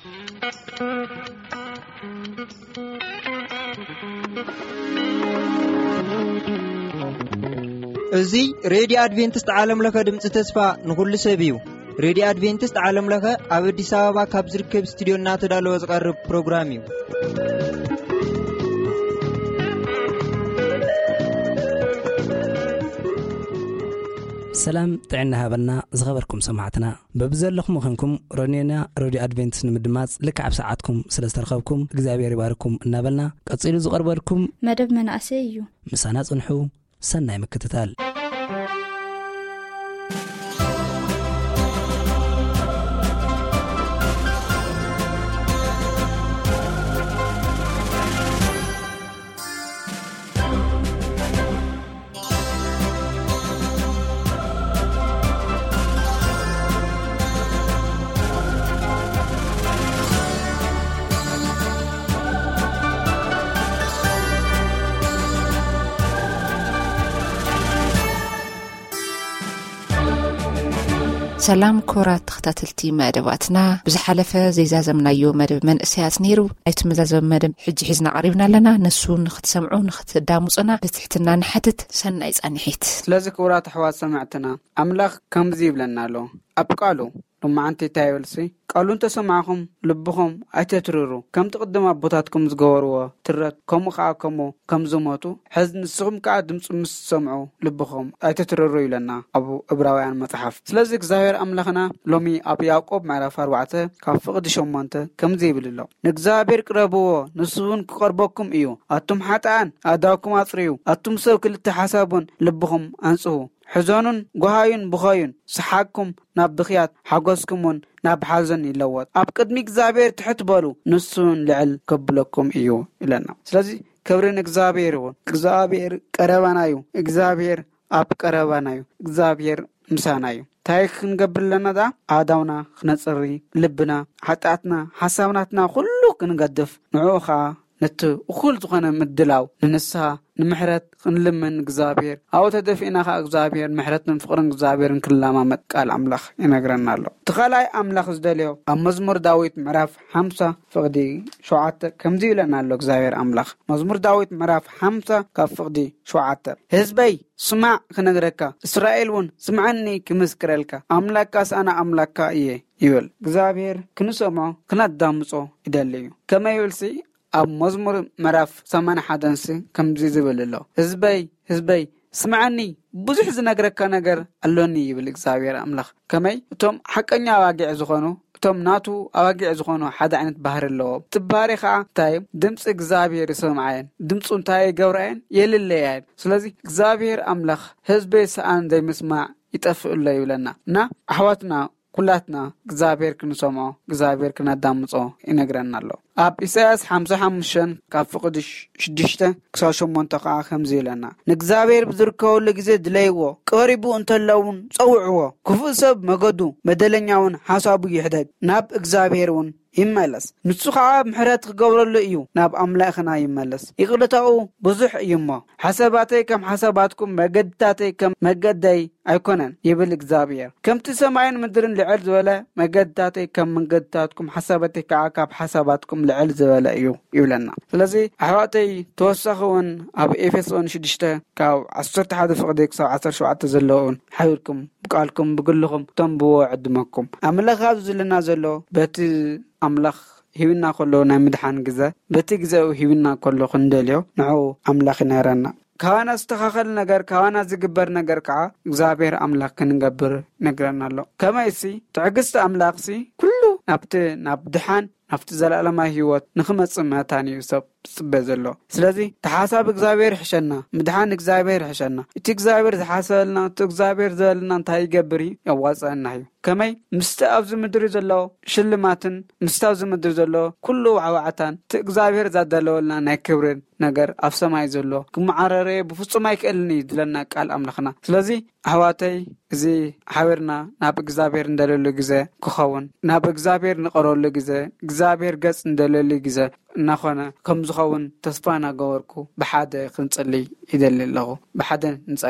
እዚ ሬዲዮ አድቬንቲስት ዓለም ለኸ ድምጽ ተስፋ ንኹሉ ሰብ እዩ። ሬዲዮ አድቬንቲስት ዓለም ለኸ ኣብ አዲስ አበባ ካብ ዝርከብ ስቱዲዮ እናተዳለወ ዝቐርብ ፕሮግራም እዩ። ሰላም ጥዕና ሃበና ዝኸበርኩም ሰማዕትና በብዘለኹም ኾንኩም ሮኔና ሬዲዮ አድቬንቲስት ንምድማጽ ልክዕ ኣብ ሰዓትኩም ስለ ዝተረኸብኩም እግዚአብሔር ይባርኩም እናበልና ቀጺሉ ዝቐርበልኩም መደብ መናእሰይ እዩ። ምሳና ጽንሑ ሰናይ ምክትታል። ሰላም ኮራት ተኸታተልቲ መደባትና ብዝሓለፈ ዘይዛዘምናዮ መደብ መንእሰያት ነይሩ። ኣይቲ መዛዘም መደብ ሕጂ ሒዝና ቀሪብና ኣለና። ነሱ ንኽትሰምዑ ንኽትዳሙፁና ብትሕትና ንሓትት ሰናይ ጻኒሒት። ስለዚ ኮራት ኣሕዋት ሰማዕትና ኣምላኽ ከምዚ ይብለና ኣሎ ኣብ ቃሉ ሎማዓንቲ ታይብልሲ ቃሉ እንተሰማዕኹም ልብኹም ኣይተትርሩ ከም ትቕድም ኣቦታትኩም ዝገበርዎ ትረት ከምኡ ከዓ ከም ዝሞቱ ሕዚ ንስኹም ከዓ ድምፂ ምስ ሰምዑ ልብኹም ኣይተትርሩ ይብለና ኣብ ዕብራውያን መጽሓፍ። ስለዚ እግዚአብሔር ኣምላኽና ሎሚ ኣብ ያዕቆብ ምዕራፍ 4 ካብ ፍቕዲ 8 ከምዚ ይብል ኣሎ ንእግዚአብሔር ቅረብዎ ንሱ እውን ክቐርበኩም እዩ። ኣቱም ሓጥኣን ኣእዳውኩም ኣጽርዩ፣ ኣቱም ሰብ ክልተ ሓሳቡን ልብኹም አንጽሁ። ሕዘኑን ጓሃዩን ብኸዩን ሰሓቅኩም ናብ ብኽያት ሓጎስኩምን ናብ ሓዘን ይለወጥ። ኣብ ቅድሚ እግዚአብሔር ትሕት በሉ ንሱን ልዕል ከብለኩም እዩ ይለና። ስለዚ ክብርን እግዚአብሔር ይሁን። እግዚአብሔር ቀረባና እዩ። እግዚአብሔር ኣብ ቀረባና እዩ። እግዚአብሔር ምሳና እዩ። ታይ ክንገብር ኣለና ዳ ኣዳውና ክነጽሪ ልብና ሓጣትና ሓሳብናትና ኩሉ ክንገድፍ ንዑ ከዓ ነቲ እኩል ዝኾነ ምድላው ንንስሓ ንምሕረት ክንልምን እግዚአብሔር ኣው ተደፊእና ከዓ እግዚአብሔር ምሕረትን ፍቕርን እግዚአብሔርን ክንለማመጥ ቃል ኣምላኽ ይነግረና ኣሎ። ተኻላይ ኣምላኽ ዝደልዮ ኣብ መዝሙር ዳዊት ምዕራፍ 50 ፍቕዲ 7 ከምዚ ይብለና ኣሎ እግዚአብሔር ኣምላኽ። መዝሙር ዳዊት ምዕራፍ 50 ካብ ፍቕዲ 7 ህዝበይ ስማዕ ክነግረካ፣ እስራኤል እውን ስምዓኒ ክምስክረልካ፣ ኣምላክካስ ኣነ ኣምላክካ እየ ይብል። እግዚአብሔር ክንሰምዖ ክነዳምጾ ይደሊ እዩ። ከመይ ይብልሲ ኣብ መዝሙር ምዕራፍ 81 ከምዚ ዝብል ኣሎ ህዝበይ ስምዓኒ ብዙሕ ዝነግረካ ነገር ኣሎኒ ይብል እግዚአብሔር ኣምላኽ። ከመይ እቶም ሓቀኛ ኣዋጊዕ ዝኾኑ እቶም ናቱ ኣዋጊዕ ዝኾኑ ሓደ ዓይነት ባህሪ ኣለዎም። ትባህሪ ከዓ እንታይ ድምፂ እግዚአብሔር ይሰምዓየን፣ ድምፁ እንታይ ይገብራየን የልለየን። ስለዚ እግዚአብሔር ኣምላኽ ህዝበይ ሰኣን ዘይምስማዕ ይጠፍእሎ ይብለና እና ኣሕዋትና ኩላትና እግዚአብሔር ክንሰምዖ እግዚአብሔር ክነዳምጾ ይነግረና ኣሎ። ኣብ ኢሳይያስ 55 ካብ ፍቕዲ 6 ክሳብ 8 ከዓ ከምዚ ይለና ንእግዚአብሔር ብዝርከበሉ ግዜ ድለይዎ፣ ቀሪቡ እንተለውን ፀውዕዎ። ክፉእ ሰብ መገዱ በደለኛውን ሓሳቡ ይሕደግ፣ ናብ እግዚአብሔር እውን ይመለስ። ንሱ ከዓ ምሕረት ክገብረሉ እዩ፣ ናብ ኣምላኽና ይመለስ። ይቕልታኡ ብዙሕ እዩ እሞ ሓሳባተይ ከም ሓሳባትኩም መገድታተይ ከም መገደይ ኣይኮነን ይብል እግዚአብሔር። ከምቲ ሰማይን ምድርን ልዕል ዝበለ መገድታተይ ከም መንገድታትኩም ሓሳባተይ ከዓ ካብ ሓሳባትኩም ልዕል ዝበለ እዩ ይብለና። ስለዚ ኣሕዋተይ ተወሳኺ እውን ኣብ ኤፌሶን 6 ካብ 11 ፍቕዲ ክሳብ 17 ዘለውን ሓቢርኩም ብቃልኩም ብግልኹም ተንብዎ ዕድመኩም። ኣምላኽ ኣብዚ ዝለና ዘሎ በቲ ኣምላኽ ሂብና ከሎ ናይ ምድሓን ግዜ በቲ ግዜኡ ሂብና ከሎ ክንደልዮ ንዑ ኣምላኽ ይነግረና። ካዋና ዝተኻኸል ነገር ካዋና ዝግበር ነገር ከዓ እግዚአብሔር ኣምላኽ ክንገብር ነግረና ኣሎ። ከመይሲ ትዕግስቲ ኣምላኽሲ ኩሉ ናብ ድሓን ናብቲ ዘለዓለማዊ ህይወት ንኽመጽእ መታን እዩ ሰብ ጽበ ዘሎ። ስለዚ ተሓሳብ እግዚአብሔር ሕሸና፣ ምድሓን እግዚአብሔር ሕሸና። እቲ እግዚአብሔር ዝሓሰበልና እቲ እግዚአብሔር ዘበልና እንታይ ይገብር ያዋፅአና እዩ። ከመይ ምስቲ ኣብዚ ምድሪ ዘሎ ሽልማትን ምስቲ ኣብዚ ምድሪ ዘሎ ኩሉ ዋዕዋዕታን እቲ እግዚአብሔር ዘዳለወልና ናይ ክብርን ነገር ኣብ ሰማይ ዘሎ ክመዓረረ ብፍጹም ኣይክእልን እዩ ዝለና ቃል ኣምላኽና። ስለዚ ኣሕዋተይ እዚ ሓቢርና ናብ እግዚአብሔር እንደለሉ ግዜ ክኸውን፣ ናብ እግዚአብሔር ንቐረሉ ግዜ፣ እግዚአብሔር ገጽ እንደለሉ ግዜ እናኾነ ከም ዝኸውን ተስፋ እናገበርኩ ብሓደ ክንጸልይ ይደሊ ኣለኹ። ብሓደ ንጸልይ።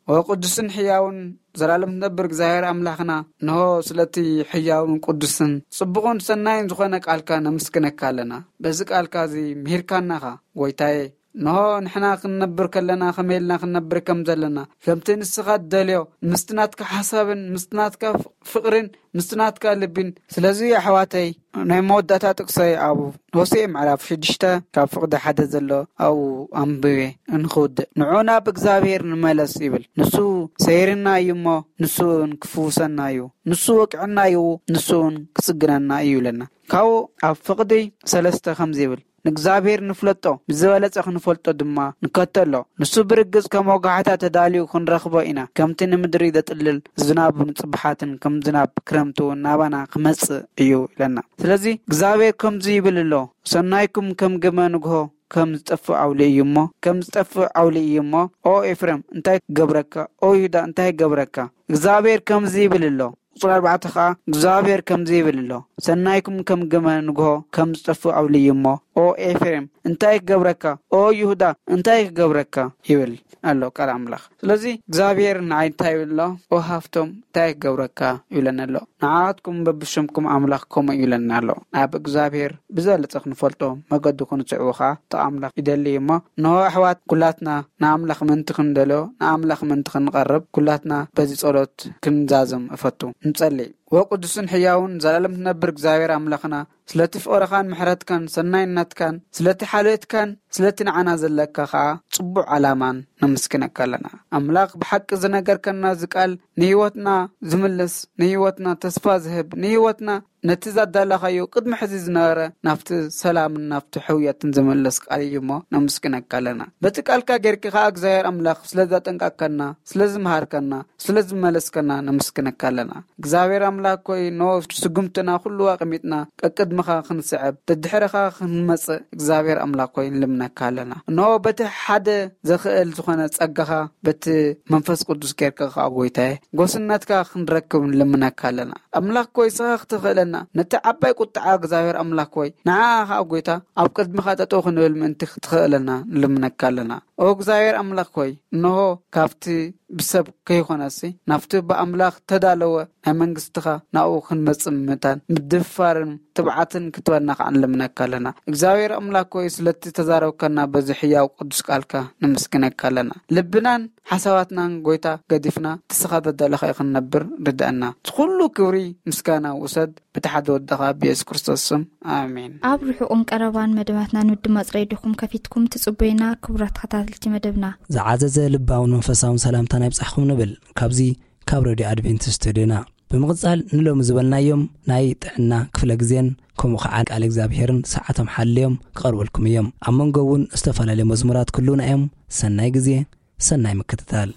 وقدسن حياون زلالم نبر እግዚአብሔር አምላኽና ነሆ ስለቲ ሕያውን ቅዱስን ጽቡቕን ሰናይን ዝኾነ ቃልካ ነመስግነካ ኣለና በዚ ቃልካ እዚ ምሂርካናኻ ጎይታዬ ነሆ ንሕና ክንነብር ከለና ከመይልና ክንነብር ከም ዘለና ከምቲ ንስኻ ደልዮ ምስትናትካ ሓሳብን ምስትናትካ ፍቕርን ምስትናትካ ልብን ስለዚ ኣሕዋተይ ናይ መወዳእታ ጥቅሰይ ኣብ ሆሴዕ ምዕራፍ 6 ካብ ፍቕዲ 1 ዘሎ ኣብ ኣንብቤ እንኽውድእ ንዑና ብእግዚአብሔር ንመለስ ይብል ንሱ ሰይርና እዩ እሞ ንሱን ክፍውሰና እዩ ንሱ ወቅዕና እዩ ንሱን ክጽግነና እዩ ይብለና ካብኡ ኣብ ፍቕዲ 3 ከምዚ ይብል ንእግዚአብሔር ንፍለጦ ብዝበለጸ ክንፈልጦ ድማ ንከተሎ ንሱ ብርግጽ ከም ወጋሕታ ተዳልዩ ክንረኽቦ ኢና ከምቲ ንምድሪ ዘጥልል ዝናብ ንጽብሓትን ከም ዝናብ ክረምቱ ናባና ክመጽእ እዩ ይለና ስለዚ እግዚአብሔር ከምዚ ይብል ኣሎ ሰናይኩም ከም ገመ ንግሆ ከም ዝጠፍእ ኣውሊ እዩ እሞ ከም ዝጠፍእ ኣውሊ እዩ እሞ ኦ ኤፍሬም እንታይ ገብረካ ኦ ይሁዳ እንታይ ገብረካ እግዚአብሔር ከምዚ ይብል ኣሎ ቁጥር 4 ከዓ እግዚአብሔር ከምዚ ይብል ኣሎ ሰናይኩም ከም ገመ ንግሆ ከም ዝጠፍእ ኣውሊ እዩ እሞ ኦ ኤፍሬም እንታይ ገብረካ ኦ ይሁዳ እንታይ ገብረካ ይብል ኣሎ ቃል አምላኽ ስለዚ እግዚአብሔር ንዓይ እንታይ ይብል ኣሎ ኦ ሃፍቶም እንታይ ገብረካ ይብለና ኣሎ ንዓትኩም በብሽምኩም አምላኽ ከምኡ ይብለና ኣሎ ኣብ እግዚአብሔር ብዘለጸ ክንፈልጦ መገዱ ክንጽዕውኻ ተኣምላኽ ይደሊ እሞ ነሆ ኣሕዋት ኩላትና ንኣምላኽ ምንቲ ክንደልዮ ንኣምላኽ ምንቲ ክንቀርብ ኩላትና በዚ ጸሎት ክንዛዘም እፈቱ እንጸልይ ወቅዱስን ሕያውን ዘላለም ትነብር እግዚአብሔር አምላኽና ስለቲ ፍቕርኻን ምሕረትካን ሰናይነትካን ስለቲ ሓልዮትካን ስለቲ ንዓና ዘለካ ከዓ ጽቡቕ ዓላማን ነመስግነካ ኣለና አምላኽ ብሓቂ ዝነገርከና ዝቃል ንህይወትና ዝምልስ ንህይወትና ተስፋ ዝህብ ንህይወትና ነቲ ዛዳላኻዮ ቅድሚ ሕዚ ዝነበረ ናፍቲ ሰላምን ናፍቲ ሕውየትን ዝመለስ ቃል እዩ እሞ ነመስግነካ ኣለና በቲ ቃልካ ጌርካ ከዓ እግዚአብሔር አምላኽ ስለዘጠንቀቅከና ስለዝመሃርከና ስለዝመለስከና ነመስግነካ ኣለና እግዚአብሔር አምላኽ ኮይ ኖ ስጉምትና ኩሉ አቅሚጥና ቅድምኻ ክንስዕብ ተድሕረኻ ክንመጽእ እግዚአብሔር አምላኽ ኮይ ልምነካ ኣለና ኖ በቲ ሓደ ዘኽእል ዝኾነ ጸጋኻ በቲ መንፈስ ቅዱስ ጌርካ ከዓ ጎይታዬ ጎስነትካ ክንረክብ ልምነካ ኣለና አምላኽ ኮይ ስኻ ክትኽእለና ነቲ ዓባይ ቁጥዓ እግዚአብሔር አምላኽ ኮይ ንዓኻ ጎይታ ኣብ ቅድምኻ ጠጠው ክንብል ምእንቲ ክትኽእለና ልምነካ ኣለና ኦ እግዚአብሔር አምላኽ ኮይ ነሆ ካብቲ ብሰብ ከይኾነሲ ናፍቲ ብኣምላኽ ተዳለወ ናይ መንግስትኻ ናኡ ክንመጽእ ምእንታን ምድፋርን ትብዓትን ክትበና ከዓ ንልምነካ ኣለና እግዚአብሔር አምላኽ ኮይ ስለቲ ተዛረብከና በዚ ሕያው ቅዱስ ቃልካ ነመስግነካ ኣለና ልብናን ሓሳባትናን ጎይታ ገዲፍና ትስኻ ዘዳለኻ ክንነብር ርድአና ኩሉ ክብሪ ምስጋና ውሰድ ብተሓደ ወድኻ ብኢየሱስ ክርስቶስ ስም ኣሜን ኣብ ርሑቕን ቀረባን መደባትና ንውድማጽ ሬድኹም ከፊትኩም ትጽበዩና ክቡራት ተኸታተልቲ መደብና ዝዓዘዘ ልባውን መንፈሳውን ሰላምታ ናይ ብጻሕኩም ንብል ካብዚ ካብ ሬድዮ ኣድቬንቲስት ሬድዮና ብምቕጻል ንሎሚ ዝበልናዮም ናይ ጥዕና ክፍለ ግዜን ከምኡ ከዓ ቃል እግዚአብሔርን ሰዓቶም ሓልዮም ክቐርበልኩም እዮም ኣብ መንጎ እውን ዝተፈላለዩ መዝሙራት ኩሉና እዮም ሰናይ ግዜ ሰናይ ምክትታል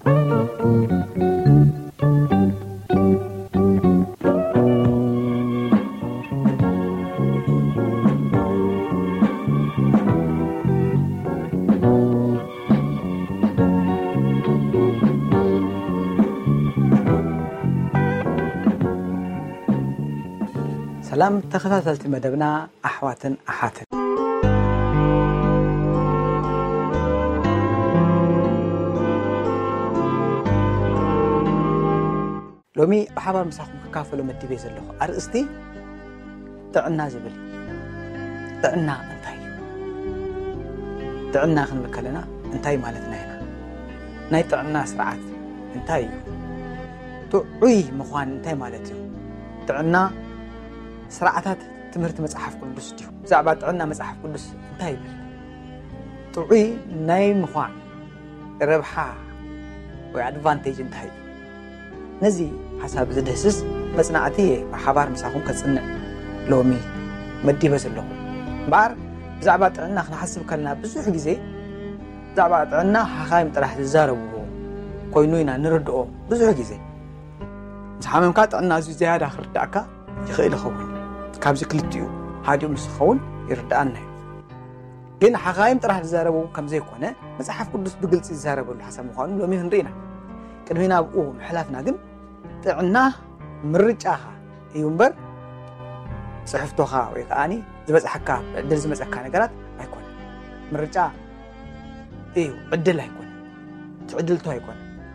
ሰላም ተኸታተልቲ መደብና ኣሕዋትን ኣሓትን ሎሚ ብሓባር ምሳኹም ክካፈሉ መዲበ ዘለኹ ኣርእስቲ ጥዕና ዝብል ጥዕና እንታይ እዩ ጥዕና ክንብል ከለና እንታይ ማለትና ኢና ናይ ጥዕና ስርዓት እንታይ እዩ ጥዑይ ምዃን እንታይ ማለት እዩ ጥዕና ስርዓታት ትምህርቲ መጽሓፍ ቅዱስ ድዩ ብዛዕባ ጥዕና መጽሓፍ ቅዱስ እንታይ ይብል ጥዑይ ናይ ምዃን ረብሓ ወይ ኣድቫንቴጅ እንታይ እዩ ነዚ ሓሳብ ዝድህስስ መጽናዕቲ ብሓባር ምሳኹም ከጽንዕ ሎሚ መዲበ ዘለኹ እምበኣር ብዛዕባ ጥዕና ክንሓስብ ከለና ብዙሕ ግዜ ብዛዕባ ጥዕና ሓኻይም ጥራሕ ዝዛረብዎ ኮይኑ ኢና ንርድኦ ብዙሕ ግዜ ምስ ሓመምካ ጥዕና እዙይ ዝያዳ ክርዳእካ ይኽእል ይኸውን ካብዚ ክልቲኡ ሓዲኡ ምስ ኸውን ይርዳእና እዩ ግን ሓኻይም ጥራሕ ዝዛረቡ ከም ዘይኮነ መጽሓፍ ቅዱስ ብግልፂ ዝዛረበሉ ሓሳብ ምዃኑ ሎሚ ክንርኢና ቅድሚና ብኡ ምሕላፍና ግን ጥዕና ምርጫኻ እዩ እምበር ጽሕፍቶኻ ወይ ከዓኒ ዝበፅሐካ ዕድል ዝመፀካ ነገራት ኣይኮነ ምርጫ እዩ ዕድል ኣይኮነ ትዕድልቶ ኣይኮነ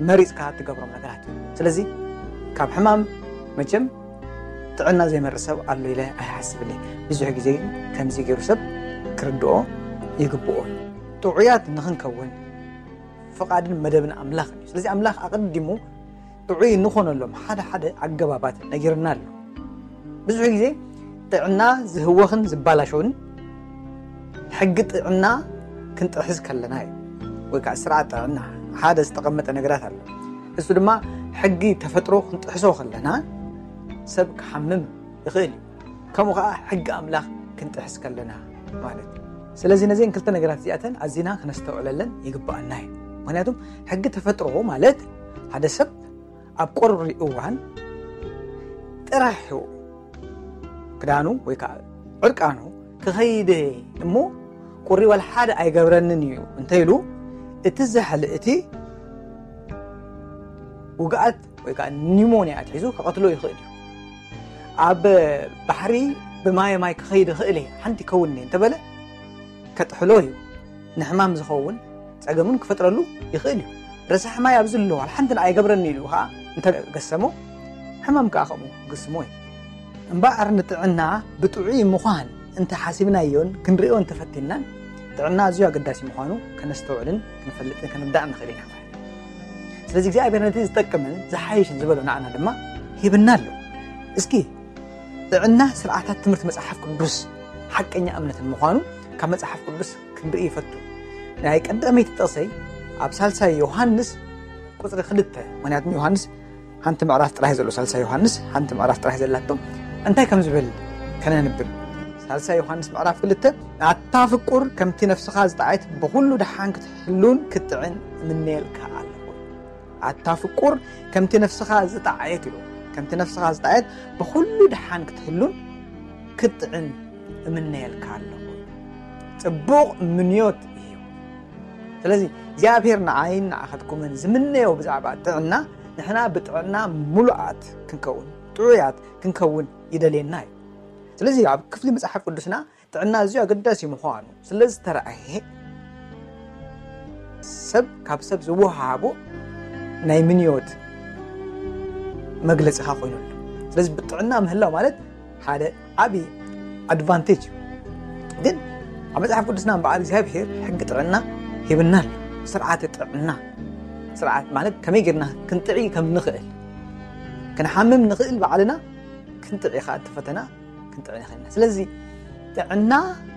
መሪፅካ ትገብሮም ነገራት ስለዚ ካብ ሕማም መቸም ጥዕና ዘይመርሰብ ኣሎ ኢለ ኣይሓስብልኝ ብዙሕ ግዜ ከምዚ ገይሩ ሰብ ክርድኦ ይግብኦ ጥዑያት ንኽንከውን ፍቓድን መደብን ኣምላኽ እዩ ስለዚ ኣምላኽ ኣቐዲሙ ጥዑይ ንኾነሎም ሓደ ኣገባባት ነጊርና ኣሎ ብዙሕ ግዜ ጥዕና ዝህወኽን ዝባላሸውን ሕጊ ጥዕና ክንጥሕዝ ከለና እዩ ወይ ከዓ ስርዓት ጥዕና ሓደ ዝተቐመጠ ነገራት ኣሎ እሱ ድማ ሕጊ ተፈጥሮ ክንጥሕሶ ከለና ሰብ ክሓምም ይኽእል እዩ ከምኡ ከዓ ሕጊ ኣምላኽ ክንጥሕስ ከለና ማለት እዩ ስለዚ ነዚአን ክልተ ነገራት እዚኣተን ኣዚና ክነስተውዕለለን ይግባአና እዩ ምክንያቱም ሕጊ ተፈጥሮ ማለት ሓደ ሰብ ኣብ ቆርሪ እዋን ጥራሕ ክዳኑ ወይ ከዓ ዕርቃኑ ክኸይድ እሞ ቁሪ ዋላ ሓደ ኣይገብረንን እዩ እንተይሉ እቲ ዘሕል እቲ ውግኣት ወይ ከዓ ኒሞንያ ኣትሒዙ ከቐትሎ ይኽእል እዩ ኣብ ባሕሪ ብማይ ክኸይድ ይኽእል እየ ሓንቲ ይከውን እንተበለ ከጥሕሎ እዩ ንሕማም ዝኸውን ፀገሙን ክፈጥረሉ ይኽእል እዩ ረሳሕ ማይ ኣብዚ ኣለዎ ሓንቲ ኣይገብረኒ ኢሉ ከዓ እንተገሰሞ ሕማም ከዓ ከምኡ ግስሞ እዩ እምበኣር ንጥዕና ብጥዑይ ምዃን እንተሓሲብናዮን ክንሪኦ እንተፈቲናን ጥዕና ኣዝዩ ኣገዳሲ ምዃኑ ከነስተውዕልን ክንፈልጥን ክንርዳእ ንኽእል ኢና ስለዚ እግዚኣብሔር ነቲ ዝጠቅምን ዝሓይሽን ዝበሎ ንዓና ድማ ሂብና ኣሎ እስኪ ጥዕና ስርዓታት ትምህርቲ መጽሓፍ ቅዱስ ሓቀኛ እምነትን ምዃኑ ካብ መጽሓፍ ቅዱስ ክንርኢ ይፈቱ ናይ ቀዳመይቲ ጥቕሰይ ኣብ ሳልሳይ ዮሃንስ ቁፅሪ 2 ምክንያቱም ዮሃንስ ሓንቲ ምዕራፍ ጥራሕ ዘሎ ሳልሳይ ዮሃንስ ሓንቲ ምዕራፍ ጥራሕ ዘላቶ እንታይ ከም ዝብል ከነንብብ ሳልሳይ ዮሃንስ ምዕራፍ 2 ኣታፍቁር ከምቲ ነፍስኻ ዝጣዓይት ብኩሉ ድሓን ክትሕሉን ክትጥዕን ምንየልካ ኣለዎ ኣታፍቁር ከምቲ ነፍስኻ ዝጣዓየት ኢሉ ከምቲ ነፍስኻ ዝጣዓየት ብኩሉ ድሓን ክትሕሉን ክትጥዕን ምንየልካ ኣለዎ ጽቡቕ ምንዮት እዩ ስለዚ እግዚአብሔር ንዓይን ንኣኸትኩምን ዝምነዮ ብዛዕባ ጥዕና ንሕና ብጥዕና ሙሉኣት ክንከውን ጥዑያት ክንከውን ይደልየና እዩ ስለዚ ኣብ ክፍሊ መጽሓፍ ቅዱስና ጥዕና ኣዝዩ ኣገዳሲ ምዃኑ ስለዝተረኣየ ሰብ ካብ ሰብ ዝወሃቦ ናይ ምንዮት መግለፂኻ ኮይኑ ኣሎ ስለዚ ብጥዕና ምህላው ማለት ሓደ ዓብዪ ኣድቫንቴጅ እዩ ግን ኣብ መጽሓፍ ቅዱስና በዓል እግዚኣብሔር ሕጊ ጥዕና ሂብና ኣሎ ስርዓት ጥዕና ስርዓት ማለት ከመይ ጌርና ክንጥዒ ከም ንኽእል ክንሓምም ንኽእል በዓልና ክንጥዒ ከዓ እትፈተና ክንጥዒ ንኽእልና ስለዚ ጥዕና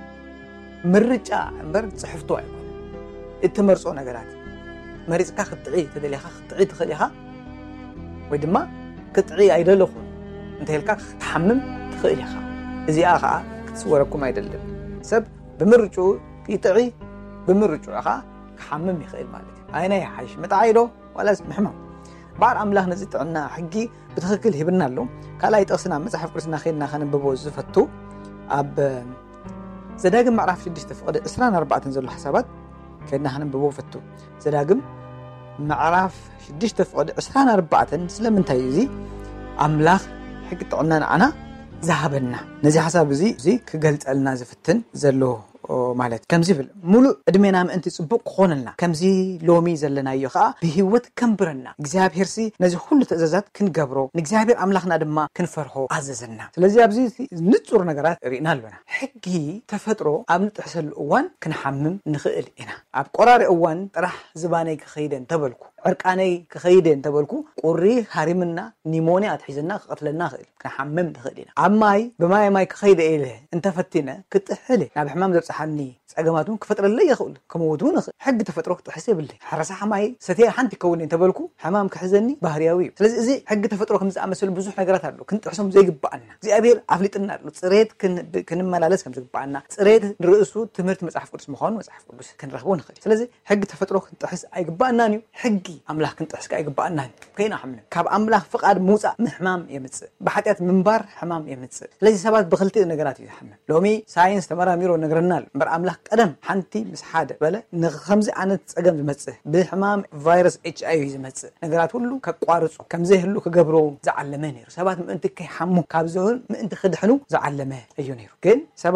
ምርጫ እምበር ፅሕፍቶ ኣይኮነ እትመርፆ ነገራት መሪፅካ ክትጥዒ ተደሊኻ ክትጥዒ ትኽእል ኢኻ ወይ ድማ ክትጥዒ ኣይደለኹን እንተይልካ ክትሓምም ትኽእል ኢኻ እዚኣ ከዓ ክትስወረኩም ኣይደለም ሰብ ብምርጩ ይጥዒ ብምርጩ ከዓ ክሓምም ይኽእል ማለት እዩ ኣይና ይሓይሽ ምጥዓይዶ ዋላስ ምሕማም ባር ኣምላኽ ነዚ ጥዕና ሕጊ ብትኽክል ሂብና ኣሎ ካልኣይ ጥቕስና መጽሓፍ ቅዱስና ኸይድና ከንብቦ ዝፈቱ ኣብ ዘዳግም ምዕራፍ 6 ፍቕዲ 24 ዘሎ ሓሳባት ከይድና ከንብቦ ፈቱ ዘዳግም ምዕራፍ 6 ፍቕዲ 24 ስለምንታይ እዚ ኣምላኽ ሕጊ ጥዕና ንዓና ዝሃበና ነዚ ሓሳብ እዚ ክገልጸልና ዝፍትን ዘሎ ማለት ከምዚ ብል ሙሉእ ዕድሜና ምእንቲ ጽቡቕ ክኾነልና ከምዚ ሎሚ ዘለናዮ ከዓ ብህይወት ከንብረና እግዚኣብሔርሲ ነዚ ኩሉ ትእዛዛት ክንገብሮ ንእግዚኣብሔር ኣምላኽና ድማ ክንፈርሖ ኣዘዘና ስለዚ ኣብዚ ንጹር ነገራት ርኢና ኣለና ሕጊ ተፈጥሮ ኣብ ንጥሕሰሉ እዋን ክንሓምም ንኽእል ኢና ኣብ ቆራሪ እዋን ጥራሕ ዝባነይ ክኸይደ እንተበልኩ ዕርቃነይ ክኸይደ እንተበልኩ ቁሪ ሃሪምና ኒሞንያ ኣትሒዘና ክቐትለና ክእል ክንሓምም ንኽእል ኢና ኣብ ብማይ ክኸይደ ኢለ እንተፈቲነ ክትሕል ናብ ሕማም ዘብፅሓኒ ፀገማቱን ክፈጥረለይ ይኽእል ከምኡውን ንኽእል ሕጊ ተፈጥሮ ክትሕስ የብለይ ሓረሳሕ ማይ ሰተየ ሓንቲ ይከውን እንተበልኩ ሕማም ክሕዘኒ ባህርያዊ እዩ ስለዚ እዚ ሕጊ ተፈጥሮ ከም ዝኣመሰሉ ብዙሕ ነገራት ኣሎ ክንጥሕሶም ዘይግባአና እግዚኣብሔር ኣፍሊጥና ኣሎ ፅሬት ክንመላለስ ከም ዝግባአና ፅሬት ንርእሱ ትምህርቲ መጽሓፍ ቅዱስ ምዃኑ መጽሓፍ ቅዱስ ክንረኽቦ ንኽእል ስለዚ ሕጊ ተፈጥሮ ክንጥሕስ ኣይግባአናን እዩ ሕጊ ኣምላኽ ክንጥሕስ ኣይግባአናን ከይና ሓምነ ካብ ኣምላኽ ፍቓድ ምውፃእ ምሕማም የምፅእ ብሓጢኣት ምንባር ሕማም የምፅእ ስለዚ ሰባት ብክልቲኡ ነገራት እዩ ዝሓምም ሎሚ ሳይንስ ተመራሚሮ ነገረና ኣሎ እምበር ኣምላኽ ቀደም ሓንቲ ምስ ሓደ በለ ንኸምዚ ዓይነት ፀገም ዝመፅእ ብሕማም ቫይረስ HIV ዝመፅእ ነገራት ሁሉ ከቋርፁ ከምዘይህሉ ክገብሮ ዝዓለመ ነይሩ ሰባት ምእንቲ ከይሓሙ ካብዞን ምእንቲ ክድሕኑ ዝዓለመ እዩ ነይሩ ግን ሰባት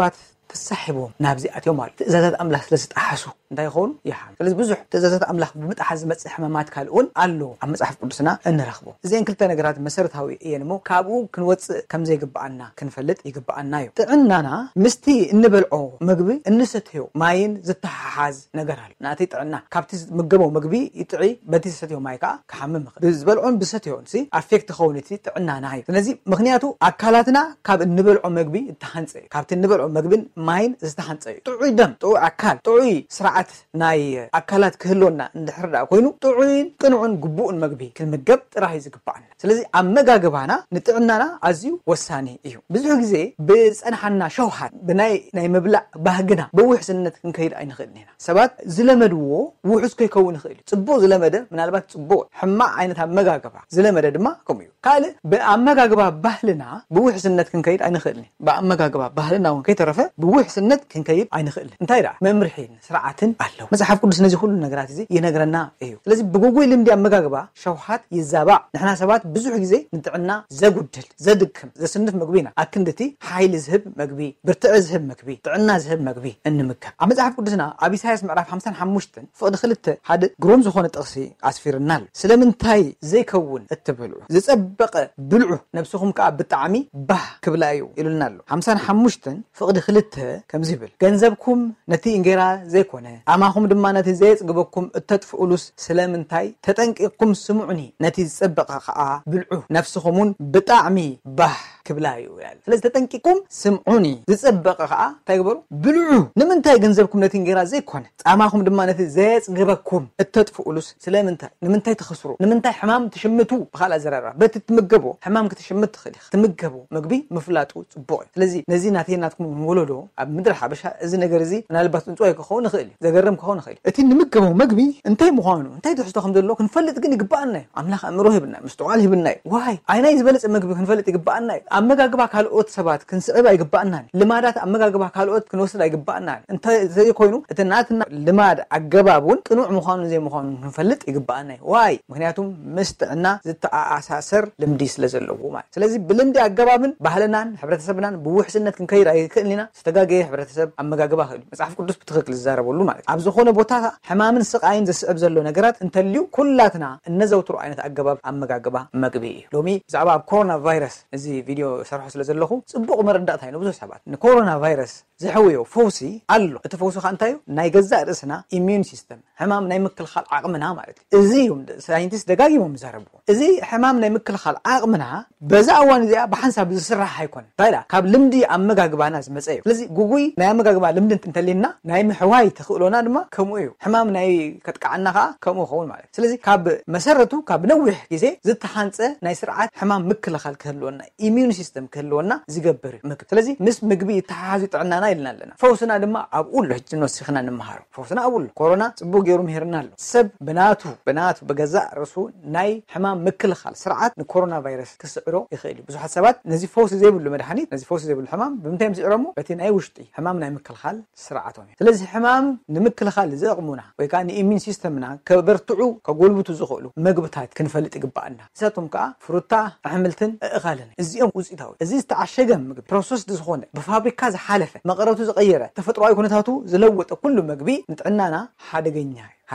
ተሳሒቦም ናብዚኣትዮም ማለት ትእዛዛት ኣምላኽ ስለዝጣሓሱ እንታይ ይኾኑ ይሓም ስለዚ ብዙሕ ትእዛዛት ኣምላኽ ብምጥሓስ ዝመጽእ ሕማማት ካልኡን ኣሎ ኣብ መጽሓፍ ቅዱስና እንረኽቦ እዚአን ክልተ ነገራት መሰረታዊ እየን እሞ ካብኡ ክንወፅእ ከም ዘይግባአና ክንፈልጥ ይግባአና እዩ ጥዕናና ምስቲ እንበልዖ ምግቢ እንሰትዮ ማይን ዝተሓሓዝ ነገር ኣሎ ናቲ ጥዕና ካብቲ ምግቦ ምግቢ ይጥዒ በቲ ዝሰትዮ ማይ ከዓ ክሓምም ይኽእል ዝበልዖን ብሰትዮን ሲ ኣፌክት ኸውን እቲ ጥዕናና እዩ ስለዚ ምክንያቱ ኣካላትና ካብ እንበልዖ ምግቢ እተሃንፀ ካብቲ እንበልዖ ምግብን ማይን ዝተሃንፀ እዩ ጥዑይ ደም ጥዑይ ኣካል ጥዑይ ስርዓት ናይ ኣካላት ክህልወና እንድሕር ዳ ኮይኑ ጥዑይን ቅኑዕን ግቡእን ምግቢ ክንምገብ ጥራይ ዝግባአና ስለዚ ኣመጋግባና ንጥዕናና ኣዝዩ ወሳኒ እዩ ብዙሕ ግዜ ብፀንሓና ሸውሃት ብናይ ምብላዕ ባህግና ብውሕስነት ክንከይድ ኣይንኽእልን ኢና ሰባት ዝለመድዎ ውሑስ ከይከውን ይኽእል እዩ ጽቡቕ ዝለመደ ምናልባት ጽቡቕ ሕማቕ ዓይነት ኣመጋግባ ዝለመደ ድማ ከምኡ እዩ ካልእ ብኣመጋግባ ባህልና ብውሕስነት ክንከይድ ኣይንኽእልን ብኣመጋግባ ባህልና እውን ከይተረፈ ብውሕስነት ክንከይድ ኣይንኽእልን እንታይ ደኣ መምርሒን ስርዓትን ኣለዎ መጽሓፍ ቅዱስ ነዚ ኩሉ ነገራት እዚ ይነግረና እዩ ስለዚ ብጉጉይ ልምዲ ኣመጋግባ ሸውሃት ይዛባዕ ንሕና ሰባት ብዙሕ ግዜ ንጥዕና ዘጉድል ዘድክም ዘስንፍ ምግቢ ኢና ኣክንድቲ ሓይሊ ዝህብ ምግቢ ብርትዕ ዝህብ ምግቢ ጥዕና ዝህብ ምግቢ እንምገብ ኣብ መጽሓፍ ቅዱስና ኣብ ኢሳይያስ ምዕራፍ 55 ፍቕዲ 2 ሓደ ግሩም ዝኾነ ጥቕሲ ኣስፊርና ኣሎ ስለምንታይ ዘይከውን እትብልዑ ዝጸበቐ ብልዑ ነብስኹም ከዓ ብጣዕሚ ባህ ክብላ እዩ ኢሉልና ኣሎ 55 ፍቕዲ 2 ከምዚ ይብል ገንዘብኩም ነቲ እንጌራ ዘይኮነ ኣማኹም ድማ ነቲ ዘየጽግበኩም እተጥፍኡሉስ ስለምንታይ ተጠንቂቕኩም ስምዑኒ ነቲ ዝጸበቐ ከዓ ብልዑ ነፍስኹምን ብጣዕሚ ባህ ክብላ እዩ ይላል ስለዚ ተጠንቂቁም ስምዑኒ ዝጸበቐ ከዓ እንታይ ግበሩ ብልዑ ንምንታይ ገንዘብኩም ነቲ እንጌራ ዘይኮነ ጻማኹም ድማ ነቲ ዘየጽግበኩም እተጥፍኡሉስ ስለምንታይ ንምንታይ ትኸስሩ ንምንታይ ሕማም ትሽምቱ በኻል ኣዘራራ በቲ ትምገቦ ሕማም ክትሽምት ትኽእል ትምገቦ ምግቢ ምፍላጡ ጽቡቕ እዩ ስለዚ ነዚ ናተይናትኩም ንወለዶ ኣብ ምድሪ ሓበሻ እዚ ነገር እዚ ምናልባት ፅንጽዋይ ክኸውን ይኽእል እዩ ዘገርም ክኸውን ይኽእል እቲ ንምገቦ ምግቢ እንታይ ምዃኑ እንታይ ትሕዝቶ ከም ዘሎ ክንፈልጥ ግን ይግባአና እዩ ኣምላኽ ኣእምሮ ሂብና ምስተዋል ሂብና እዩ ዋይ ዓይናይ ዝበለፀ ምግቢ ክንፈልጥ ይግባአና እዩ ኣመጋግባ ካልኦት ሰባት ክንስዕብ ኣይግባአናን ልማዳት ኣመጋግባ ካልኦት ክንወስድ ኣይግባአናን እንታይ ዘይኮይኑ እቲ ናትና ልማድ ኣገባቡን ቅኑዕ ምዃኑ ዘይምዃኑ ክንፈልጥ ይግባአና እዩ ዋይ ምክንያቱም ምስ ጥዕና ዝተኣሳሰር ልምዲ ስለ ዘለዎ ማለት ስለዚ ብልምዲ ኣገባብን ባህልናን ሕብረተሰብናን ብውሕስነት ክንከይድ ኣይክእልን ኢና ዝተጋገየ ሕብረተሰብ ኣመጋግባ ክእል መጽሓፍ ቅዱስ ብትክክል ዝዛረበሉ ማለት ኣብ ዝኾነ ቦታ ሕማምን ስቃይን ዘስዕብ ዘሎ ነገራት እንተልዩ ኩላትና እነዘውትሩ ዓይነት ኣገባብ ኣመጋግባ መግቢ እዩ ሎሚ ብዛዕባ ኣብ ኮሮና ቫይረስ እዚ ቪድዮ ሰርሖ ስለ ዘለኹ ጽቡቕ መረዳእታ እዩ ብዙሕ ሰባት ንኮሮና ቫይረስ ዝሕውዮ ፈውሲ ኣሎ እቲ ፈውሲ ከዓ እንታይ እዩ ናይ ገዛእ ርእስና ኢሚዩን ሲስተም ሕማም ናይ ምክልኻል ዓቕምና ማለት እዩ እዚ እዩ ሳይንቲስት ደጋጊሞም ዝዛረብዎ እዚ ሕማም ናይ ምክልኻል ዓቕምና በዛ እዋን እዚኣ ብሓንሳብ ዝስራሕ ኣይኮነን እንታይ ዳ ካብ ልምዲ ኣመጋግባና ዝመፀ እዩ ስለዚ ጉጉይ ናይ ኣመጋግባ ልምዲ እንተልየና ናይ ምሕዋይ ተኽእሎና ድማ ከምኡ እዩ ሕማም ናይ ከጥቃዓና ከዓ ከምኡ ይኸውን ማለት እዩ ስለዚ ካብ መሰረቱ ካብ ነዊሕ ግዜ ዝተሓንፀ ናይ ስርዓት ሕማም ምክልኻል ክህልወና ኢሚዩን ሲስተም ክህልወና ዝገብር ምግቢ ስለዚ ምስ ምግቢ ተሓሓዙ ጥዕናና ኢልና ኣለና ፈውስና ድማ ኣብኡ ኣሎ ሕጂ ንወሲኽና ንምሃሮ ፈውስና ኣብኡ ኣሎ ኮሮና ጽቡቕ ገይሩ ምሂርና ኣሎ ሰብ ብናቱ በገዛእ ርእሱ ናይ ሕማም ምክልኻል ስርዓት ንኮሮና ቫይረስ ክስዕሮ ይኽእል እዩ ብዙሓት ሰባት ነዚ ፈውሲ ዘይብሉ መድሓኒት ነዚ ፈውሲ ዘይብሉ ሕማም ብምንታይ ምስዕሮሞ በቲ ናይ ውሽጢ ሕማም ናይ ምክልኻል ስርዓቶም እዩ ስለዚ ሕማም ንምክልኻል ዘቕሙና ወይ ከዓ ንኢሚዩን ሲስተምና ከበርትዑ ከጎልብቱ ዝኽእሉ ምግብታት ክንፈልጥ ይግባአና ንሳቶም ከዓ ፍሩታ ኣሕምልትን ኣእኻልን እዚኦም ውፅኢታዊ እዚ ዝተዓሸገ ምግቢ ፕሮሰስ ዝኾነ ብፋብሪካ ዝሓለፈ መቐረቱ ዝቐየረ ተፈጥሮኣዊ ኩነታቱ ዝለወጠ ኩሉ ምግቢ ንጥዕናና ሓደገኛ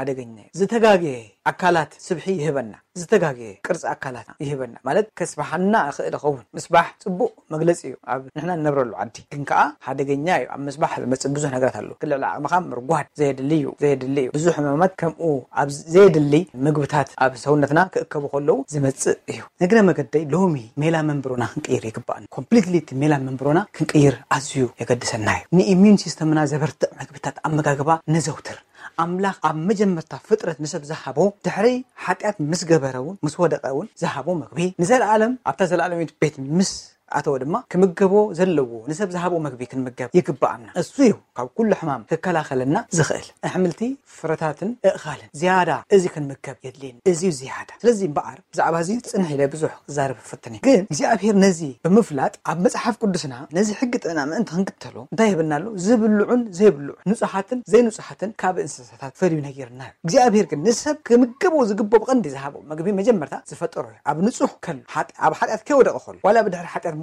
ዝተጋገየ ኣካላት ስብሒ ይህበና ዝተጋገየ ቅርፂ ኣካላት ይህበና ማለት ከስባሕና እኽእል ኸውን ምስባሕ ጽቡቕ መግለፂ እዩ ኣብ ንሕና ንነብረሉ ዓዲ ግን ከዓ ሓደገኛ እዩ ኣብ ምስባሕ ዝመፅእ ብዙሕ ነገራት ኣሎ ክልዕሊ ዓቕምኻ ምርጓድ ዘየድሊ እዩ ብዙሕ ሕማማት ከምኡ ኣብ ዘየድሊ ምግብታት ኣብ ሰውነትና ክእከቡ ከለዉ ዝመፅእ እዩ ነግረ መገደይ ሎሚ ሜላ መንብሮና ክንቀይር ይግባአና ኮምፕሊትሊ ሜላ መንብሮና ክንቀይር ኣዝዩ የገድሰና እዩ ንኢሚዩን ሲስተምና ዘበርትዕ ምግብታት ኣመጋግባ ነዘውትር ኣምላኽ ኣብ መጀመርታ ፍጥረት ንሰብ ዝሃቦ ድሕሪ ሓጢኣት ምስ ገበረውን ምስ ወደቐውን ዝሃቦ ምግቢ ንዘለዓለም ኣብታ ዘለዓለሚት ቤት ምስ ኣተወ ድማ ክምገቦ ዘለዎ ንሰብ ዝሃቦ ምግቢ ክንምገብ ይግባአና እሱ እዩ ካብ ኩሉ ሕማም ክከላኸለና ዝኽእል ኣሕምልቲ ፍረታትን ኣእኻልን ዝያዳ እዚ ክንምገብ የድልየና እዚ ዝያዳ ስለዚ እምበኣር ብዛዕባ እዚ ፅንሕ ኢለ ብዙሕ ክዛረብ ይፈትኒ ግን እግዚኣብሔር ነዚ ብምፍላጥ ኣብ መጽሓፍ ቅዱስና ነዚ ሕጊ ጥዕና ምእንቲ ክንክተሎ እንታይ ይብልና ኣሎ ዝብልዑን ዘይብልዑን ንጹሓትን ዘይንጹሓትን ካብ እንስሳታት ፈልዩ ነጊርና እግዚኣብሔር ግን ንሰብ ክምገቦ ዝግቦ ብቐንዲ ዝሃቦ ምግቢ መጀመርታ ዝፈጠሮ እዩ ኣብ ንጹሕ ከሉ ኣብ ሓጢኣት ከይወደቐ ከሎ ዋላ ብድሕሪ ሓጢኣት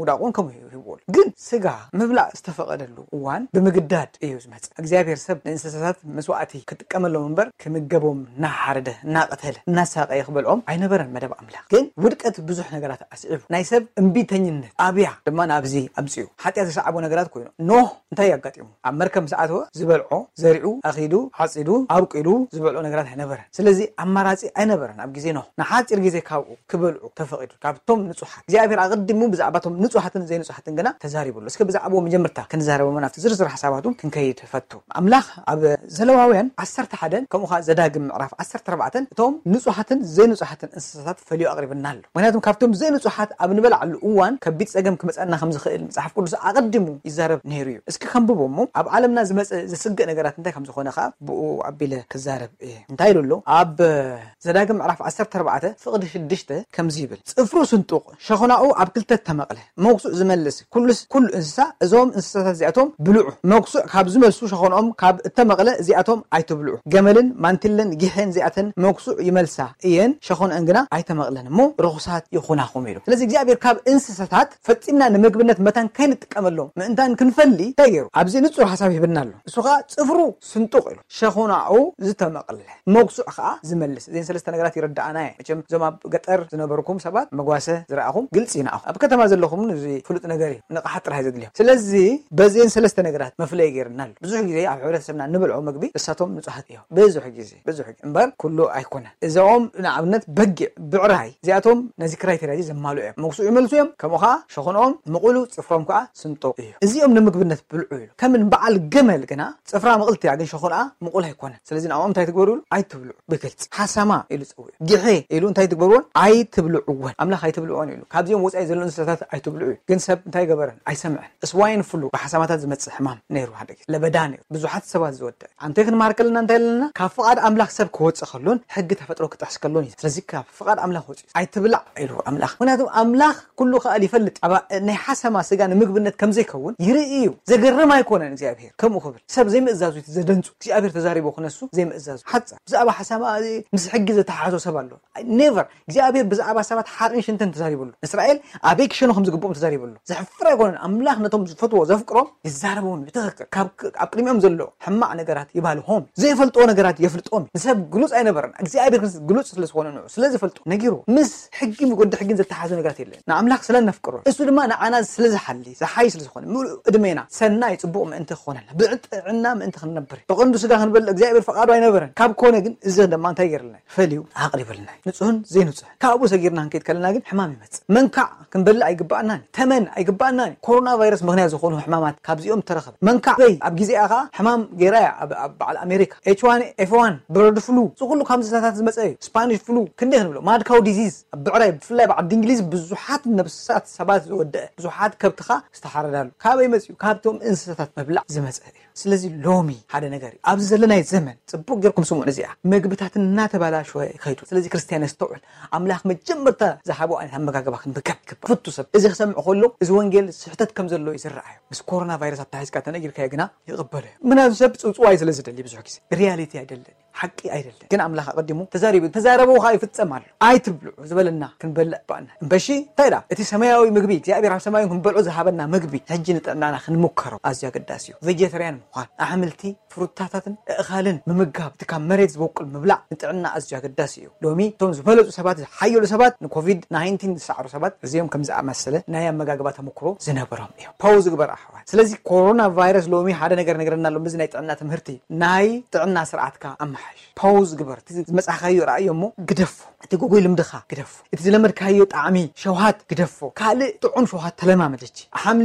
ምውዳቁን ከምኡ ይብሉ ግን ስጋ ምብላዕ ዝተፈቀደሉ እዋን ብምግዳድ እዩ ዝመጽ እግዚአብሔር ሰብ ንእንስሳታት መስዋዕቲ ክትቀመሎም እንበር ክምገቦም ናሓረደ ናቀተለ ናሳቀ ይኽበልኦም ኣይነበረን መደብ ኣምላኽ ግን ውድቀት ብዙሕ ነገራት ኣስዒቡ ናይ ሰብ እምቢተኝነት ኣብያ ድማ ናብዚ ኣምጽኡ ሓጢያት ዝሰዓቡ ነገራት ኮይኑ ኖህ እንታይ ያጋጥሙ ኣብ መርከብ ሰዓት ዝበልዖ ዘሪዑ ኣኺዱ ዓጺዱ ኣብቂሉ ዝበልዖ ነገራት ኣይነበረን ስለዚ ኣማራጺ ኣይነበረን ኣብ ግዜ ኖህ ንሓፂር ግዜ ካብኡ ክበልዑ ተፈቂዱ ካብቶም ንጹሓት እግዚአብሔር ኣቀዲሙ ብዛዕባቶም ንጹሓትን ዘይንጹሓትን ገና ተዛሪቡሉ እስከ ብዛዕባኦም መጀመርታ ክንዛረቦም ናፍቲ ዝርዝር ሓሳባቶም ክንከይድ ፈቱ ኣምላኽ ኣብ ዘለዋውያን 11 ከምኡኻ ዘዳግም ምዕራፍ 14 እቶም ንጹሓትን ዘይንጹሓትን እንስሳታት ፈልዩ ኣቅሪብና ኣሎ ምክንያቱም ካብቶም ዘይንጹሓት ኣብ ንበልዓሉ እዋን ከቢድ ጸገም ክመጸና ከም ዝኽእል መጽሓፍ ቅዱስ ኣቀዲሙ ይዛረብ ነይሩ እዩ እስኪ ከምብቦሞ ኣብ ዓለምና ዝመጽእ ዝስግእ ነገራት እንታይ ከም ዝኾነ ኸ ብኡ ኣቢለ ክዛረብ እንታይ ኢሉሎ ኣብ ዘዳግም ምዕራፍ 14 ፍቕዲ 6 ከምዚ ይብል ጽፍሩ ስንጡቕ ሸኾናኡ ኣብ ክልተ ተመቕለ መውሱዕ ዝመልስ ኩሉ እንስሳ እዞም እንስሳታት እዚኣቶም ብልዑ መውሱዕ ካብ ዝመልሱ ሸኾኖኦም ካብ እተመቕለ እዚኣቶም ኣይትብልዑ ገመልን ማንቲልን ጊሕን እዚኣተን መውሱዕ ይመልሳ እየን ሸኾኖአን ግና ኣይተመቕለን እሞ ርኹሳት ይኹናኹም ኢሉ ስለዚ እግዚአብሔር ካብ እንስሳታት ፈጺምና ንምግብነት መታን ከይንጥቀመሎም ምእንታን ክንፈሊ ተገይሩ ኣብዚ ንጹር ሓሳብ ይብልና ኣሎ እሱ ኸኣ ጽፍሩ ስንጡቕ ኢሉ ሸኾናኡ ዝተመቕለ መውሱዕ ኸኣ ዝመልስ እዘን ሰለስተ ነገራት ይረዳኣና መቸም ዞም ኣብ ገጠር ዝነበርኩም ሰባት መጓሰ ዝረኣኹም ግልጽ ኢና ኣብ ከተማ ዘለኹም እዚ ፍሉጥ ነገር እዩ ንቕሓት ጥራሕ ዘድልዮም ስለዚ በዚን ሰለስተ ነገራት መፍለይ ገይርና ኣሎ ብዙሕ ግዜ ኣብ ሕብረተሰብና ንብልዖ ምግቢ እሳቶም ንጹሓት እዮም ብዙሕ ግዜ እምበር ኩሉ ኣይኮነን እዞም ንኣብነት በጊዕ ብዕራይ እዚኣቶም ነዚ ክራይቴርያ እዚ ዘማልኡ እዮም መውሱዕ ይመልሱ እዮም ከምኡ ኸኣ ሸኾኖኦም ምቑሉ ጽፍሮም ከዓ ስንጡቕ እዩ እዚኦም ንምግብነት ብልዑ ኢሉ ከምን በዓል ገመል ግና ጽፍራ ምቕልቲ ግን ሸኾኖኣ ምቑል ኣይኮነን ስለዚ ንኦም እንታይ ትግበሩ ኢሉ ኣይትብልዑ ብግልጽ ሓሰማ ኢሉ ጽውዕ ጊሕ ኢሉ እንታይ ትግበርዎን ኣይትብልዑወን ኣምላኽ ኣይትብልዑን ኢሉ ካብዚኦም ወጻኢ ዘሎ እንስሳታት ኣይትብልዑ ግን ሰብ እንታይ ገበረን ኣይሰምዐን እስዋይን ፍሉ ብሓሳማታት ዝመጽእ ሕማም ነይሩ ሓደ ግዜ ለበዳ ነይሩ ብዙሓት ሰባት ዝወድእ ኣንተ ክንማርከልና እንታይ ኣለና ካብ ፍቓድ ኣምላኽ ሰብ ክወጽእ ከሎን ሕጊ ተፈጥሮ ክጥሕስ ከሎን እዩ ስለዚ ካብ ፍቓድ ኣምላኽ ወጽእ ኣይትብላዕ ኢሉ ኣምላኽ ምክንያቱም ኣምላኽ ኩሉ ኸኣል ይፈልጥ ኣብ ናይ ሓሰማ ስጋ ንምግብነት ከም ዘይከውን ይርኢ እዩ ዘገርም ኣይኮነን እግዚአብሔር ከምኡ ክብል ሰብ ዘይምእዛዙ ዘደንጹ እግዚአብሔር ተዛሪቡ ክነሱ ዘይምእዛዙ ሓጻ ብዛዕባ ሓሰማ ምስ ሕጊ ዝተሓሓዞ ሰብ ኣሎ ኔቨር እግዚአብሔር ብዛዕባ ሰባት ሓርን ሽንተን ተዛሪቡሉ እስራኤል ኣበይ ክሸኑ ከም ዝግብኦም ተዛሪቡሉ ዘሕፍር ኣይኮነን ኣምላኽ ነቶም ዝፈትዎ ዘፍቅሮም ይዛረበውን ብትኽክል ካብ ኣብ ቅድሚኦም ዘሎ ሕማቕ ነገራት ይባልሆም ዘይፈልጥዎ ነገራት የፍልጦም ንሰብ ግሉጽ ኣይነበረን እግዚአብሔር ግሉጽ ስለ ዝኾነ ንዑ ስለዝፈልጦ ነጊሩ ምስ ሕጊ ምጎዲ ሕጊን ዝተሓሓዞ ነገራት የለን ንኣምላኽ ስለነፍቅሮ እሱ ድማ ንዓና ስለዝሓሊ ዝሓይ ስለዝኾነ ምሉእ ዕድሜና ሰናይ ጽቡቕ ምእንቲ ክኾነና ብጥዕና ምእንቲ ክንነብር ብቐንዱ ስጋ ክንበልዕ እግዚአብሔር ፈቃዱ ኣይነበረን ካብ ኮነ ግን እዚ ድማ እንታይ ገይርልና ፈልዩ ኣቕሪብልና ንጹህን ዘይንጹህን ካብኡ ሰጊርና ክንከይድ ከለና ግን ሕማም ይመጽእ መንካዕ ክንበልዕ ኣይግባእናን ተመን ኣይግባእናን ኮሮና ቫይረስ ምክንያት ዝኾኑ ሕማማት ካብዚኦም ተረኸበ መንካዕ በይ ኣብ ግዜኣ ኸ ሕማም ገይራያ ኣብ በዓል ኣሜሪካ H1F1 ብረድ ፍሉ ዝኩሉ ካብ እንስሳታት ዝመጽእ እዩ ስፓኒሽ ፍሉ ክንደይ ክንብሎ ማድካው ዲዚዝ ኣብ ብዕራይ ብፍላይ በዓል እንግሊዝ ብዙሓት ነብሳት ሰባት ዝወድእ ብዙሓት ከብትኻ ዝተሓረዳሉ ካበይ መጽኡ ካብቶም እንስሳታት መብላዕ ዝመጽእ እዩ ስለዚ ሎሚ ሓደ ነገር እዩ ኣብዚ ዘለናይ ዘመን ጽቡቕ ጌርኩም ስሙዕ እዚኣ ምግብታት እናተባላሸወ ይኸይዱ ስለዚ ክርስቲያን ዝተውዕል ኣምላኽ መጀመርታ ዝሃቦ ዓይነት ኣመጋግባ ክንብከብ ይግባእ ፍቱ ሰብ እዚ ክሰምዕ ከሎ እዚ ወንጌል ስሕተት ከም ዘሎ ይዝረአዩ ምስ ኮሮና ቫይረስ ኣተሓሒዝካ ተነጊርካዮ ግና ይቕበሉ እዮም ምክንያቱ ሰብ ፅውፅዋይ ስለ ዝደሊ ብዙሕ ግዜ ሪያሊቲ ኣይደለን ሓቂ ኣይደለን ግን ኣምላኽ ኣቀዲሙ ተዛረበው ኸ ይፍጸም ኣሎ ኣይትብልዑ ዝበለና ክንበልዕ ባእና እምበሺ እንታይ ዳ እቲ ሰማያዊ ምግቢ እግዚአብሔር ኣብ ሰማያዊ ክንበልዑ ዝሃበና ምግቢ ሕጂ ንጥዕናና ክንሙከሮ ኣዝዩ ኣገዳሲ እዩ ቬጀተርያን ምዃን ኣሕምልቲ ፍሩታታትን እኽልን ምምጋብ እቲ ካብ መሬት ዝበቁል ምብላዕ ንጥዕና ኣዝዩ ኣገዳሲ እዩ ሎሚ እቶም ዝበለፁ ሰባት ሓየሉ ሰባት ንኮቪድ-19 ዝሰዓሩ ሰባት እዚኦም ከም ዝኣመሰለ ናይ ኣመጋግባ ተመክሮ ዝነበሮም እዮም ፓውዝ ግበር ኣሕዋት ስለዚ ኮሮና ቫይረስ ሎሚ ሓደ ነገር ነገርና ኣሎ ምዝ ናይ ጥዕና ትምህርቲ ናይ ጥዕና ስርዓትካ ኣመሓሽ ፓውዝ ግበር እቲ ዝመጽሓኻዮ ራእዮ እሞ ግደፎ እቲ ጎጎይ ልምድኻ ግደፎ እቲ ዝለመድካዮ ጣዕሚ ሸውሃት ግደፎ ካልእ ጥዑም ሸውሃት ተለማመደች ሓምሊ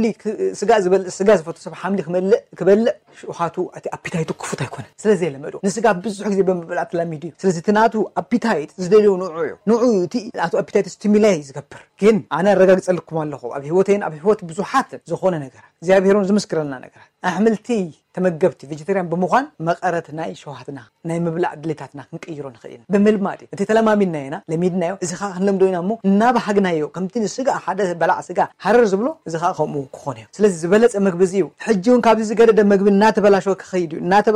ስጋ ዝፈቱ ሰብ ሓምሊ ክበልዕ ሸውሃቱ እቲ ኣፒታይቱ ክፉት ኣይኮነን ስለዚ የለመዶ ንስጋ ብዙሕ ግዜ ብምብላዕ ተላሚዱ እዩ ስለዚ እቲ ናቱ ኣፒታይት ዝደልዮ ንዑ እቲ ናቱ ኣፒታይት ስቲሙላይ ዝገብር ግን ኣነ ረጋግጸልኩም ኣለኹ ኣብ ህይወተይን ኣብ ህይወት ብዙሓት ዝኾነ ነገር እግዚአብሔርን ዝምስክረልና ነገራት ኣሕምልቲ ተመገብቲ ቬጀቴሪያን ብምዃን መቐረት ናይ ሸውሃትና ናይ ምብላዕ ድሌታትና ክንቀይሮ ንኽእል ብምልማድ እቲ ተለማሚድና ኢና ለሚድናዮ እዚ ኸ ክንለምዶ ኢና እሞ እናባሃግናዮ ከምቲ ንስጋ ሓደ በላዕ ስጋ ሃረር ዝብሎ እዚ ኸ ከምኡ ክኾን እዩ ስለዚ ዝበለፀ ምግቢ እዚ እዩ ሕጂ እውን ካብዚ ዝገደደ ምግቢ እናተበላሸወ ክኸይድ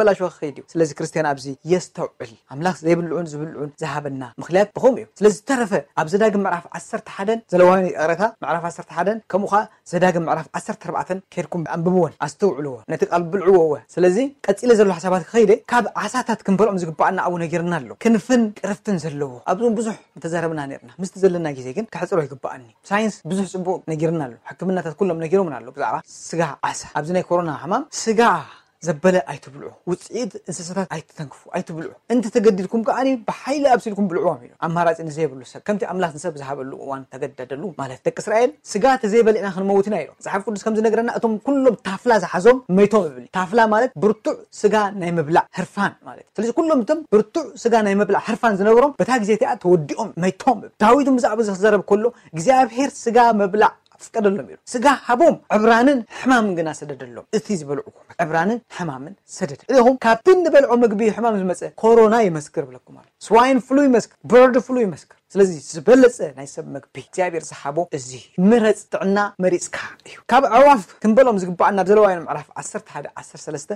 እዩ ስለዚ ክርስቲያን ኣብዚ የስተውዕል ኣምላኽ ዘይብልዑን ዝብልዑን ዝሃበና ምክንያት ብኸም እዩ ስለዚ ተረፈ ኣብ ዘዳግም ምዕራፍ 11 ዘለዋኒ ቀረታ ምዕራፍ 11 ከምኡኻ ዘዳግም ምዕራፍ 14 ከድኩም አንብብዎን ኣስተውዕልዎ ነቲ ቃል ብልዕዎ ስለዚ ቀፂለ ዘሎ ሓሳባት ክኸይደ ካብ ዓሳታት ክንበልዖም ዝግባአና ኣብኡ ነጊርና ኣሎ ክንፍን ቅርፍትን ዘለዎ ኣብዞም ብዙሕ ተዛረብና ነርና ምስቲ ዘለና ግዜ ግን ክሕፅሮ ይግባአኒ ሳይንስ ብዙሕ ጽቡቕ ነጊርና ኣሎ ሕክምናታት ኩሎም ነጊሮምና ኣሎ ብዛዕባ ስጋ ዓሳ ኣብዚ ናይ ኮሮና ሕማም ስጋ ዘበለ ኣይትብልዑ ውፅኢት እንስሳታት ኣይትተንክፉ ኣይትብልዑ እንት ተገዲድኩም ከኣኒ ብሓይሊ ኣብሲልኩም ብልዑዎም ኢሉ ኣማራፂ ንዘይብሉ ሰብ ከምቲ ኣምላኽ ንሰብ ዝሃበሉ እዋን ተገደደሉ ማለት ደቂ እስራኤል ስጋ ተዘይበሊዕና ክንመውት ኢና ኢሎም መፅሓፍ ቅዱስ ከም ዝነገረና እቶም ኩሎም ታፍላ ዝሓዞም መይቶም ይብል ታፍላ ማለት ብርቱዕ ስጋ ናይ ምብላዕ ሕርፋን ማለት ስለዚ ኩሎም እቶም ብርቱዕ ስጋ ናይ ምብላዕ ሕርፋን ዝነበሮም በታ ግዜ እቲኣ ተወዲኦም መይቶም ዳዊት ብዛዕባ ዝዛረብ ከሎ እግዚኣብሔር ስጋ ምብላዕ فقدلهم يرو سجا حبوم عبرانن حمام جنا سددلهم إثيز بلعوكم عبرانن حمامن سدد إذا كابتن بلعو مجبي حمام المسألة كورونا يمسكر بلكم على سواين فلو يمسكر برد فلو يمسكر ስለዚህ ዝበለጸ ናይ ሰብ መግቢ እግዚአብሔር ሰሓቦ እዚ ምረጽ ጥዕና መሪጽካ እዩ ካብ ኣዋፍ ክንበሎም ዝግባአና ዘለዋይን ምዕራፍ 11 13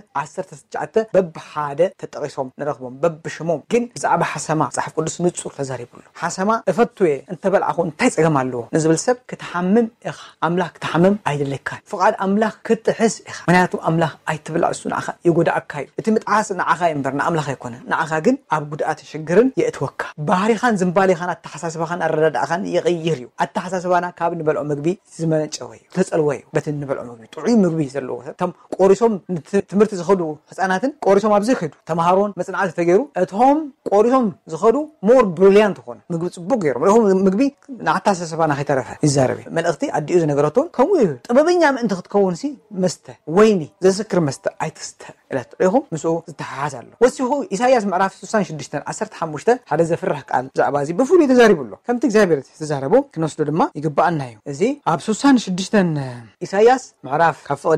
19 በብሓደ ተጠቂሶም ንረኽቦም በብሽሞም ግን ብዛዕባ ሓሰማ መጽሓፍ ቅዱስ ንጹር ተዛሪቡሉ ሓሰማ እፈትወ እንተበልዓኹ እንታይ ጸገም ኣለዎ ንዝብል ሰብ ክትሓምም ኢኻ ኣምላኽ ክትሓምም ኣይደለካን ፍቓድ ኣምላኽ ክትሕስ ኢኻ ምክንያቱ ኣምላኽ ኣይትብላዕ እሱ ንዓኻ ይጎዳእካ እዩ እቲ ምጥዓስ ንዓኻ እምበር ንኣምላኽ ኣይኮነን ንዓኻ ግን ኣብ ጉድኣት ሽግርን የእትወካ ባህሪኻን ዝምባሌኻን ተሓሳስባኻን ኣረዳድኣኻን ይቕይር እዩ ኣተሓሳስባና ካብ ንበልዖ ምግቢ ዝመነጨወ እዩ ተጸልወ እዩ በቲ ንበልዖ ምግቢ ጥዑይ ምግቢ ዘለዎ ተም ቆሪሶም ትምህርቲ ዝኸዱ ህፃናትን ቆሪሶም ኣብዚ ይኸዱ ተማሃሮን መጽናዕቲ ተገይሩ እቶም ቆሪሶም ዝኸዱ ሞር ብሪሊያንት ኾነ ምግቢ ጽቡቅ ገይሮም ረኹም ምግቢ ንኣተሓሳስባና ከይተረፈ ይዛረብ መልእኽቲ ኣዲኡ ዝነገረቶን ከምኡ እዩ ጥበበኛ ምእንቲ ክትከውን ሲ መስተ ወይኒ ዘስክር መስተ ኣይትስተ ኢላት ረኹም ምስኡ ዝተሓሓዝ ኣሎ ወሲኹ ኢሳይያስ ምዕራፍ 66 15 ሓደ ዘፍርሕ ቃል ብዛዕባ እዚ ብፍሉይ ተዛሪቡሎ ከምቲ እግዚአብሔር ተዛረቡ ክንወስዶ ድማ ይግባአና እዩ እዚ ኣብ 66 ኢሳይያስ ምዕራፍ ካብ ፍቕዲ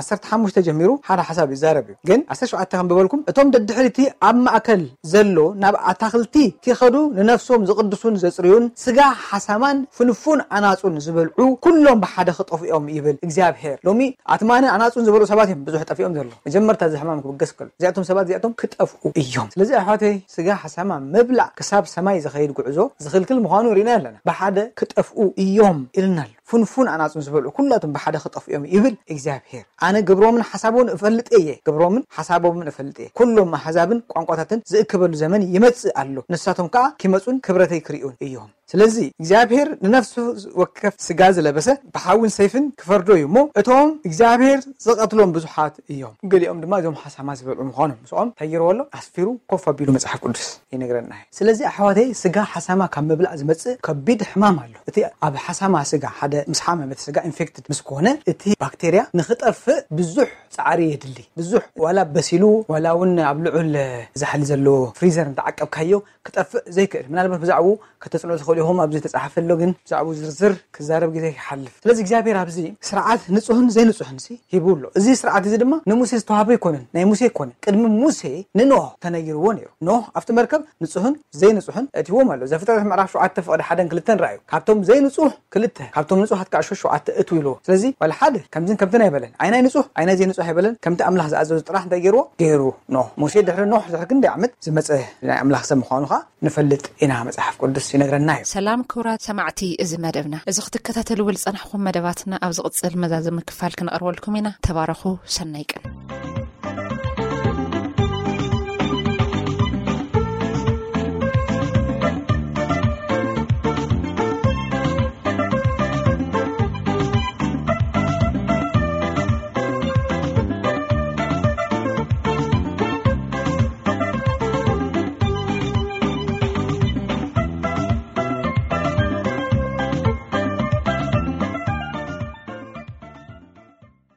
15 ጀሚሩ ሓደ ሓሳብ ይዛረብ እዩ ግን 17 ክንብበልኩም እቶም ደድሕሪቲ ኣብ ማእከል ዘሎ ናብ ኣታኽልቲ ክኸዱ ንነፍሶም ዝቅድሱን ዘጽርዩን ስጋ ሓሳማን ፍንፉን ኣናጹን ዝበልዑ ኩሎም ብሓደ ክጠፍኦም ይብል እግዚአብሔር ሎሚ ኣትማን ኣናጹን ዝበልዑ ሰባት እዮም ብዙሕ ጠፍኦም ዘሎ መጀመርታ ዝሕማም ክብገስ ከሎ እዚኣቶም ሰባት እዚኣቶም ክጠፍኡ እዮም ስለዚ ኣሕዋተይ ስጋ ሓሳማ መብላዕ ክሳብ ሰማይ ዝኸይድ ጉዕዞ ዝኽልክል ምዃኑ ሪና ኣለና ብሓደ ክጠፍኡ እዮም ኢልናል ፍንፉን ኣናጹን ዝበልዑ ኩላቶም ብሓደ ክጠፍኦም ይብል እግዚአብሔር ኣነ ግብሮምን ሓሳቦምን እፈልጥ እየ ግብሮምን ሓሳቦምን እፈልጥ እየ ኩሎም ኣሕዛብን ቋንቋታትን ዝእክበሉ ዘመን ይመጽእ ኣሎ ንሳቶም ከዓ ክመጹን ክብረተይ ክሪኡን እዮም ስለዚ እግዚአብሔር ንነፍሱ ወከፍ ስጋ ዝለበሰ ብሓውን ሰይፍን ክፈርዶ እዩ ሞ እቶም እግዚአብሔር ዝቐትሎም ብዙሓት እዮም ገሊኦም ድማ እዞም ሓሳማ ዝበልዑ ምዃኖም ምስኦም ተይርወሎ ኣስፊሩ ኮፍ ኣቢሉ መጽሓፍ ቅዱስ ይነግረና ስለዚ ኣሕዋተይ ስጋ ሓሳማ ካብ ምብላዕ ዝመጽእ ከቢድ ሕማም ኣሎ እቲ ኣብ ሓሳማ ስጋ ሓደ ምስሓመ ስጋ ኢንፌክትድ ምስ ኮነ እቲ ባክቴርያ ንኽጠፍእ ብዙሕ ጻዕሪ የድሊ ብዙሕ ዋላ በሲሉ ዋላ እውን ኣብ ልዑል ዛሕሊ ዘሎ ፍሪዘር እንተዓቀብካዮ ክጠፍእ ዘይክእል ምናልባት ብዛዕባ ከተጽንዖ ዝኸልይሆም ኣብዚ ተጻሓፈሎ ግን ብዛዕባ ዝርዝር ክዛረብ ግዜ ይሓልፍ ስለዚ እግዚአብሔር ኣብዚ ስርዓት ንጹህን ዘይንጹህን ሂቡሎ እዚ ስርዓት እዚ ድማ ንሙሴ ዝተዋህበ ይኮነን ናይ ሙሴ ይኮነ ቅድሚ ሙሴ ንኖህ ተነጊርዎ ነይሩ ኖህ ኣብቲ መርከብ ንጹህን ዘይንጹህን እትዎም ኣሎ ዘፍጥረት ምዕራፍ 7 ፍቕዲ 1-2 ራእዩ ካብቶም ዘይንጹህ 2 ካብቶም ንጹሃት ከዓ 7 እትውሎ ስለዚ ወላ ሓደ ከምዝን ከምትን ኣይበለን ኣይናይ ንጹህ ኣይናይ ዘይንጹህ ኣይበለን ከምቲ ኣምላኽ ዝኣዘዞ ጥራሕ እንታይ ገይሩ ኖህ ሙሴ ድሕሪ ኖህ ክንደይ ዓመት ዝመፀ ናይ ኣምላኽ ሰብ ምዃኑ ከዓ ንፈልጥ ኢና መጽሓፍ ቅዱስ ይነግረና እዩ ሰላም ክብራት ሰማዕቲ እዚ መደብና እዚ ክትከታተልዎ ዝጸናሕኩም መደባትና ኣብ ዝቕጽል መዛዘም ክፋል ክንቀርበልኩም ኢና ተባረኹ ሰናይ ቀን